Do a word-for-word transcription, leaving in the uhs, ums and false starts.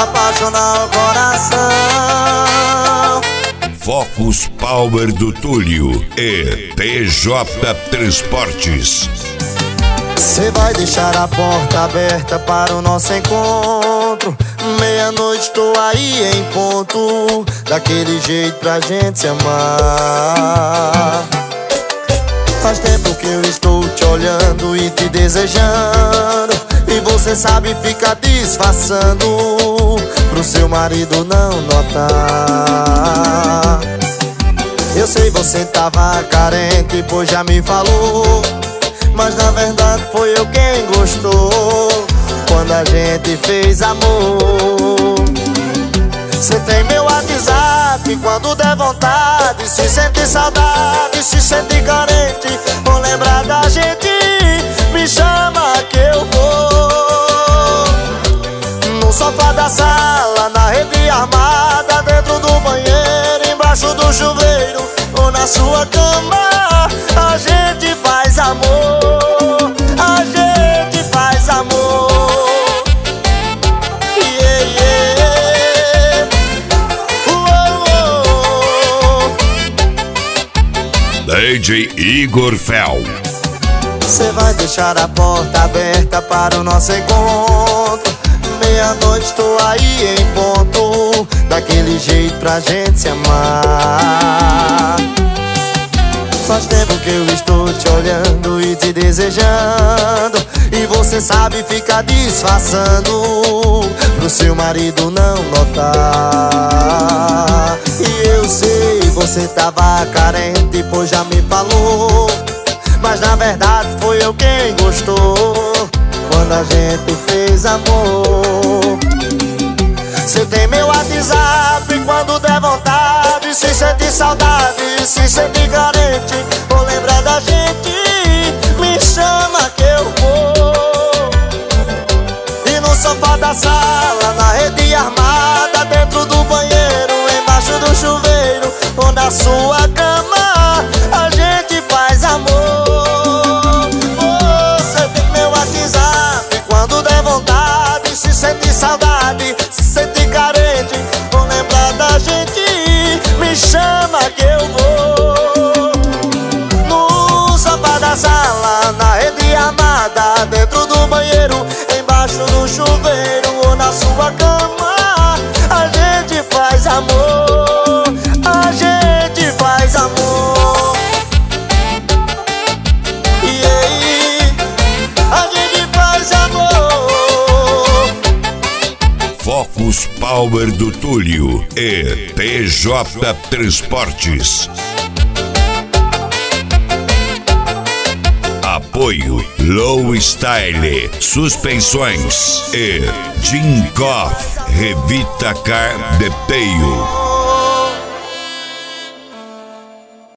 apaixonar o coração. Focus Power do Túlio e P J Transportes. Cê vai deixar a porta aberta para o nosso encontro. Meia-noite tô aí em ponto, daquele jeito pra gente se amar. Faz tempo que eu estou te olhando e te desejando, e você sabe ficar disfarçando pro seu marido não notar. Eu sei você tava carente, pois já me falou, mas na verdade foi eu quem gostou quando a gente fez amor. Cê tem meu WhatsApp, quando der vontade, se sente saudade, se sente carente, ou lembrar da gente, me chama que eu vou. No sofá da sala, na rede armada, dentro do banheiro, embaixo do chuveiro, ou na sua cama, a gente faz amor, a gente faz amor. Yeah, yeah. Uou, uou. D J Igor Fel. Cê vai deixar a porta aberta para o nosso encontro. Meia-noite tô aí em ponto, daquele jeito pra gente se amar. Faz tempo que eu estou te olhando e te desejando, e você sabe ficar disfarçando pro seu marido não notar. E eu sei, você tava carente, pois já me falou, mas na verdade foi eu quem gostou quando a gente fez amor. Cê tem meu WhatsApp, quando der vontade, se sente saudade, se sente carente, ou lembrar da gente, me chama que eu vou. E no sofá da sala, na rede armada, dentro do banheiro, embaixo do chuveiro, ou na sua cama, a gente faz amor. Você tem meu WhatsApp, quando der vontade, se sente saudade, se sente carente, ou lembrar da gente, me chama que eu vou. No sofá da sala, na rede armada, dentro do banheiro, embaixo do chuveiro, ou na sua cama, a gente faz amor, a gente faz amor. E aí, a gente faz amor. Focus Power do Túlio e P J Transportes. Apoio Low Style Suspensões e Jim Koff Revita Car Detail.